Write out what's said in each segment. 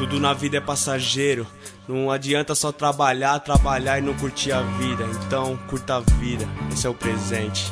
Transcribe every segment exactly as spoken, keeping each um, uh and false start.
Tudo na vida é passageiro. Não adianta só trabalhar, trabalhar e não curtir a vida. Então, curta a vida, esse é o presente.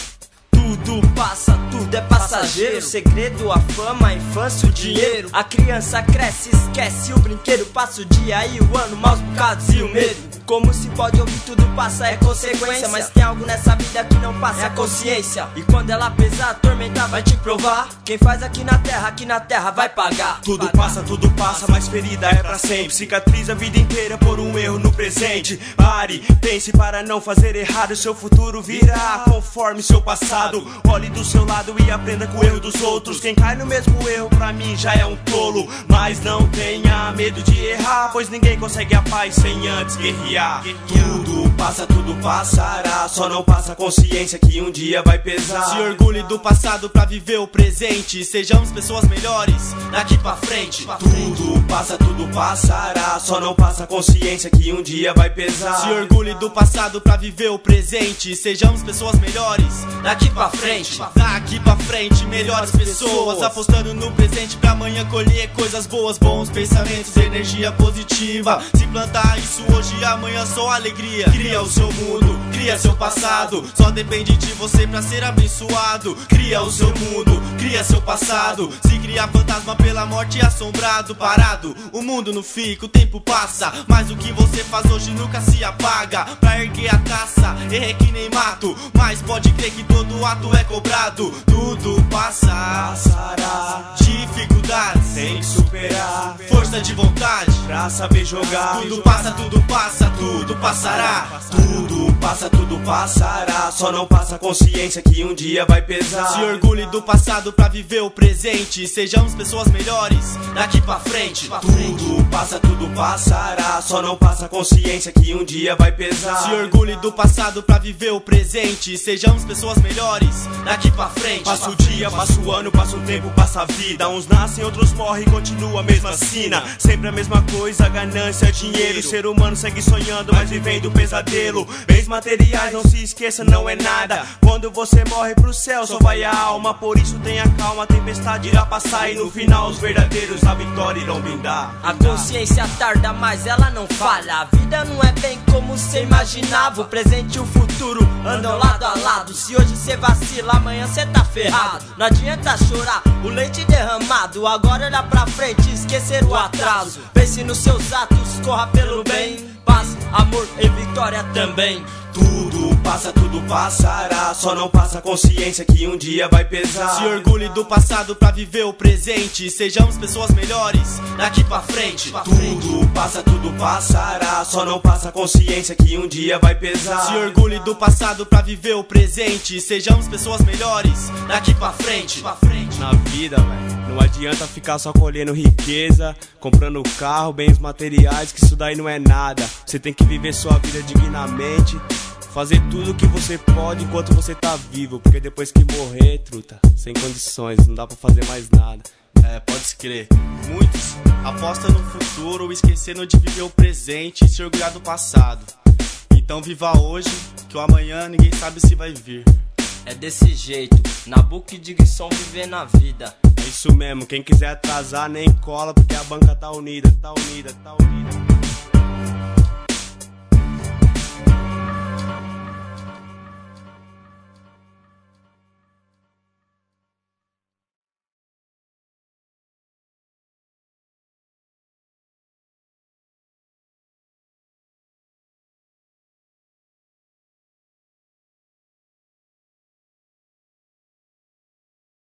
Tudo passa, tudo é passageiro. O segredo, a fama, a infância, o dinheiro. A criança cresce, esquece o brinquedo. Passa o dia e o ano, maus bocados e o medo. Como se pode ouvir, tudo passa, é consequência. Mas tem algo nessa vida que não passa, é a consciência. E quando ela pesar, a tormenta vai te provar. Quem faz aqui na terra, aqui na terra vai pagar. Tudo passa, tudo passa, mas ferida é pra sempre. Cicatriz a vida inteira por um erro no presente. Pare, pense para não fazer errado. Seu futuro virá conforme seu passado. Olhe do seu lado e aprenda com o erro dos outros. Quem cai no mesmo erro pra mim já é um tolo. Mas não tenha medo de errar, pois ninguém consegue a paz sem antes guerrear. Tudo passa, tudo passará. Só não passa a consciência que um dia vai pesar. Se orgulhe do passado pra viver o presente. Sejamos pessoas melhores daqui pra frente. Tudo passa, tudo passará. Só não passa a consciência que um dia vai pesar. Se orgulhe do passado pra viver o presente. Sejamos pessoas melhores daqui pra frente. Daqui pra frente, melhores pessoas. Apostando no presente pra amanhã colher coisas boas. Bons pensamentos, energia positiva. Se plantar isso hoje, amanhã só alegria. Cria o seu mundo, cria seu passado. Só depende de você pra ser abençoado. Cria o seu mundo, cria seu passado. Se criar fantasma pela morte assombrado. Parado, o mundo não fica, o tempo passa. Mas o que você faz hoje nunca se apaga. Pra erguer a taça, errei que nem mato. Mas pode crer que todo ato é cobrado. Tudo passa, passará. Dificuldades tem que superar. Força de vontade pra saber jogar. Tudo passa, tudo passa, tudo passará. Tudo passa, tudo passará. Só não passa a consciência que um dia vai pesar. Se orgulhe do passado pra viver o presente. Sejamos pessoas melhores daqui pra frente. Tudo passa, tudo passará. Só não passa a consciência que um dia vai pesar. Se orgulhe do passado pra viver o presente. Sejamos pessoas melhores daqui pra frente. Passa o dia, passa o ano, passa o tempo, passa a vida. Uns nascem, outros morrem, continua a mesma sina. Sempre a mesma coisa, ganância, dinheiro. O ser humano segue sonhando, mas vivendo pesadelo. Bens materiais, não se esqueça, não é nada. Quando você morre pro céu, só vai a alma. Por isso tenha calma, a tempestade irá passar. E no final os verdadeiros a vitória irão brindar. A consciência tarda, mas ela não falha. A vida não é bem como cê imaginava. O presente e o futuro andam lado a lado. Se hoje cê vacila, amanhã cê tá ferrado. Não adianta chorar, o leite derramado. Agora olha pra frente, esquecer o atraso. Pense nos seus atos, corra pelo bem. Paz, amor e vitória também. Tudo passa, tudo passará. Só não passa a consciência que um dia vai pesar. Se orgulhe do passado pra viver o presente. Sejamos pessoas melhores daqui pra frente. Tudo passa, tudo passará. Só não passa a consciência que um dia vai pesar. Se orgulhe do passado pra viver o presente. Sejamos pessoas melhores daqui pra frente. Na vida, velho, não adianta ficar só colhendo riqueza, comprando carro, bens materiais, que isso daí não é nada. Você tem que viver sua vida dignamente, fazer tudo o que você pode enquanto você tá vivo. Porque depois que morrer, truta, sem condições, não dá pra fazer mais nada. É, pode crer. Muitos apostam no futuro, esquecendo de viver o presente e se orgulhar do passado. Então viva hoje, que o amanhã ninguém sabe se vai vir. É desse jeito, Nabucco e Dickinson vivendo a vida. É isso mesmo, quem quiser atrasar nem cola, porque a banca tá unida, tá unida, tá unida.